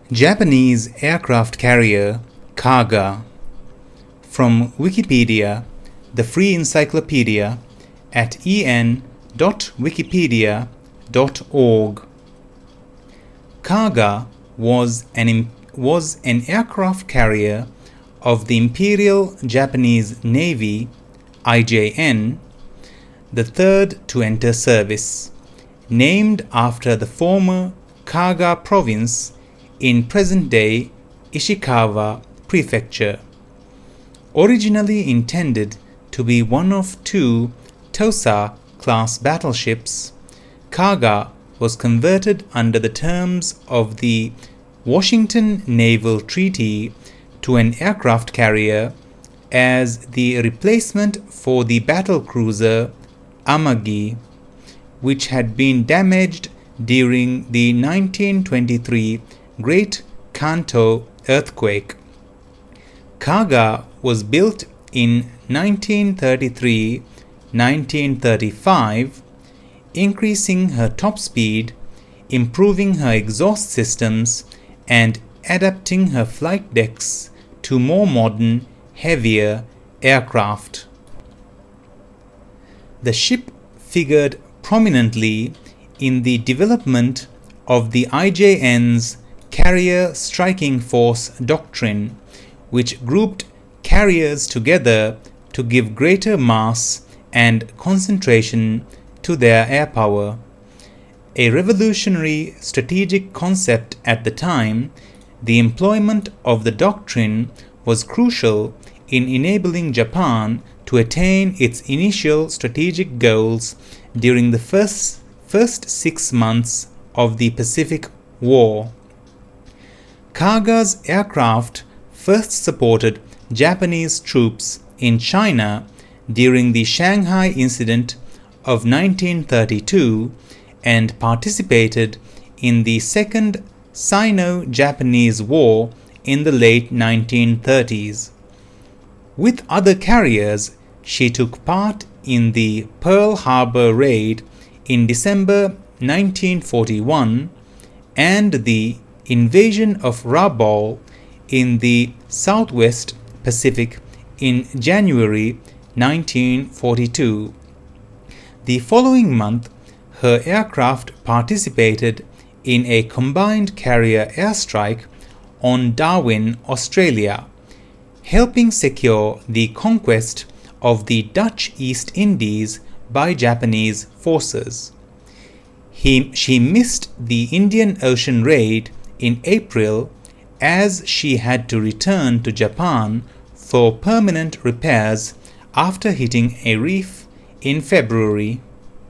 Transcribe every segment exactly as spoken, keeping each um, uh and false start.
Japanese aircraft carrier Kaga. From Wikipedia, the free encyclopedia, at en dot wikipedia dot org. Kaga was an, was an aircraft carrier of the Imperial Japanese Navy I J N, the third to enter service, named after the former Kaga province in present-day Ishikawa Prefecture. Originally intended to be one of two Tosa-class battleships, Kaga was converted under the terms of the Washington Naval Treaty to an aircraft carrier as the replacement for the battlecruiser Amagi, which had been damaged during the nineteen twenty-three Great Kanto earthquake. Kaga was built in nineteen thirty-three to nineteen thirty-five, increasing her top speed, improving her exhaust systems, and adapting her flight decks to more modern, heavier aircraft. The ship figured prominently in the development of the I J N's Carrier Striking Force doctrine, which grouped carriers together to give greater mass and concentration to their air power. A revolutionary strategic concept at the time, the employment of the doctrine was crucial in enabling Japan to attain its initial strategic goals during the first, first six months of the Pacific War. Kaga's aircraft first supported Japanese troops in China during the Shanghai Incident of nineteen thirty-two and participated in the Second Sino-Japanese War in the late nineteen thirties. With other carriers, she took part in the Pearl Harbor Raid in December nineteen forty-one and the invasion of Rabaul in the Southwest Pacific in January nineteen forty-two. The following month, her aircraft participated in a combined carrier airstrike on Darwin, Australia, helping secure the conquest of the Dutch East Indies by Japanese forces. He, she missed the Indian Ocean raid in April as she had to return to Japan for permanent repairs after hitting a reef in February.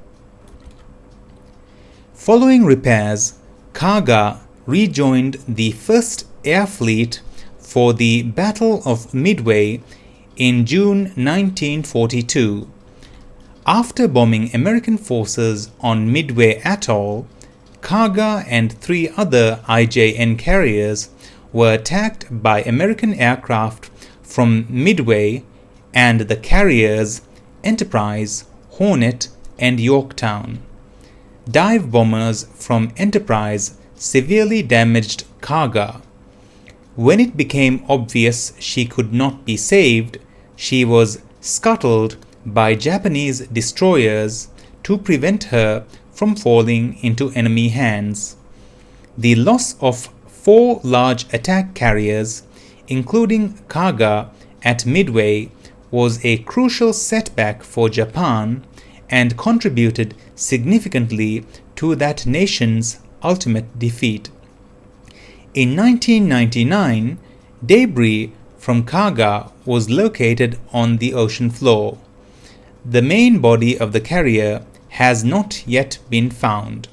Following repairs, Kaga rejoined the First Air Fleet for the Battle of Midway in June nineteen forty-two. After bombing American forces on Midway Atoll, Kaga and three other I J N carriers were attacked by American aircraft from Midway and the carriers Enterprise, Hornet, and Yorktown. Dive bombers from Enterprise severely damaged Kaga. When it became obvious she could not be saved, she was scuttled by Japanese destroyers to prevent her from falling into enemy hands. The loss of four large attack carriers, including Kaga at Midway, was a crucial setback for Japan and contributed significantly to that nation's ultimate defeat. In nineteen ninety-nine, debris from Kaga was located on the ocean floor. The main body of the carrier has not yet been found.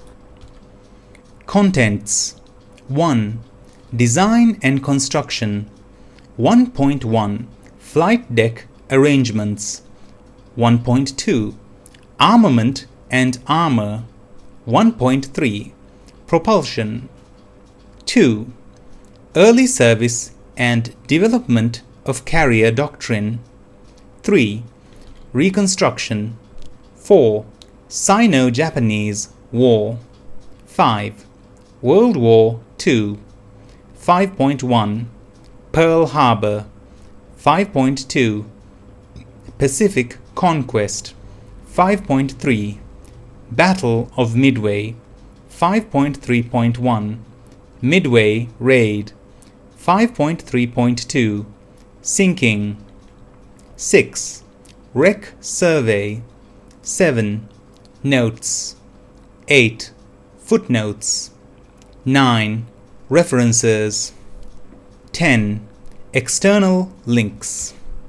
Contents: one. Design and construction. one point one. Flight deck arrangements. one point two. Armament and armor. one point three. Propulsion. two. Early service and development of carrier doctrine. three. Reconstruction. four. Sino-Japanese War. five. World War Two. five point one, Pearl Harbor, five point two, Pacific Conquest, five point three, Battle of Midway, five point three point one, Midway Raid, five point three point two, Sinking, six, Wreck Survey, seven, Notes, eight, Footnotes, nine, References, ten, External links.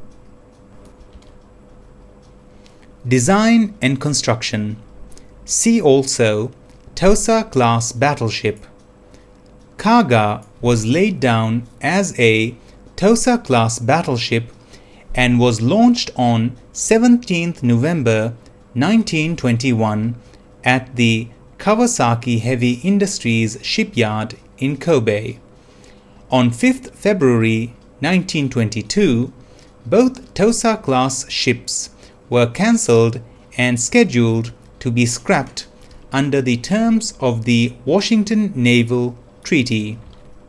Design and construction. See also Tosa-class battleship. Kaga was laid down as a Tosa-class battleship and was launched on seventeenth November nineteen twenty-one at the Kawasaki Heavy Industries shipyard in Kobe. On fifth February nineteen twenty-two, both Tosa-class ships were cancelled and scheduled to be scrapped under the terms of the Washington Naval Treaty.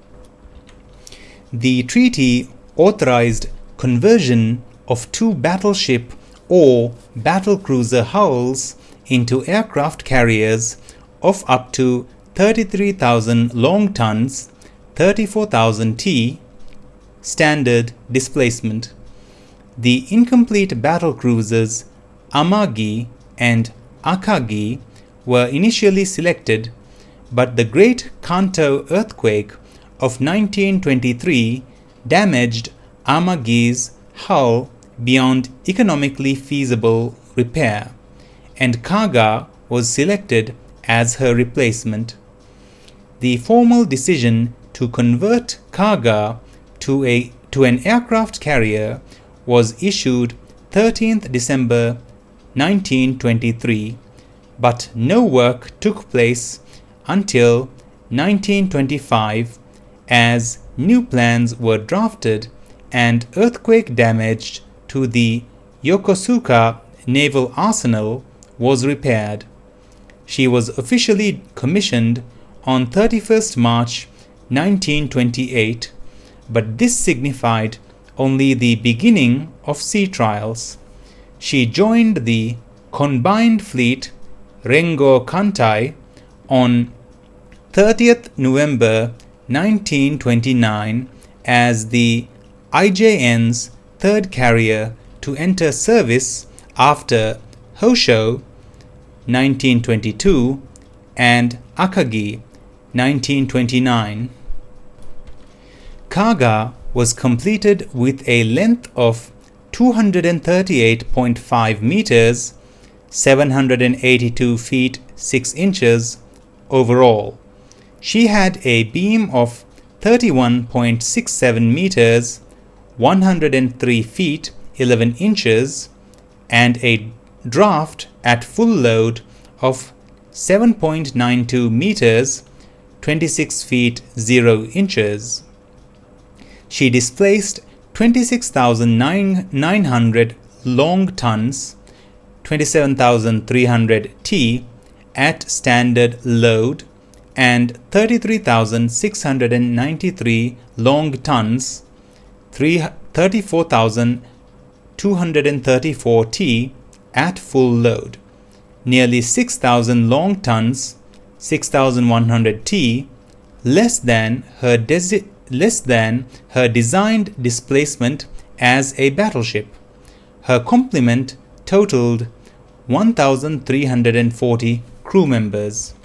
The treaty authorized conversion of two battleship or battlecruiser hulls into aircraft carriers of up to thirty-three thousand long tons, thirty-four thousand t, standard displacement. The incomplete battlecruisers Amagi and Akagi were initially selected, but the Great Kanto earthquake of nineteen twenty-three damaged Amagi's hull beyond economically feasible repair, and Kaga was selected as her replacement. The formal decision to convert Kaga to a to an aircraft carrier was issued thirteenth December nineteen twenty-three, but no work took place until nineteen twenty-five as new plans were drafted and earthquake damage to the Yokosuka Naval Arsenal was repaired. She was officially commissioned on thirty-first March nineteen twenty-eight, but this signified only the beginning of sea trials. She joined the Combined Fleet Rengo Kantai on thirtieth November nineteen twenty-nine as the I J N's third carrier to enter service after Hosho nineteen twenty-two and Akagi nineteen twenty-nine. Kaga was completed with a length of two hundred thirty-eight point five meters, seven hundred eighty-two feet six inches overall. She had a beam of thirty-one point six seven meters, one hundred three feet eleven inches, and a draft at full load of seven point nine two meters, twenty-six feet zero inches. She displaced twenty-six thousand nine hundred long tons, twenty-seven thousand three hundred t at standard load, and thirty-three thousand six hundred ninety-three long tons, thirty-four thousand two hundred thirty-four t at full load, nearly six thousand long tons, six thousand one hundred t, less than her desi- less than her designed displacement as a battleship. Her complement totaled one thousand three hundred forty crew members.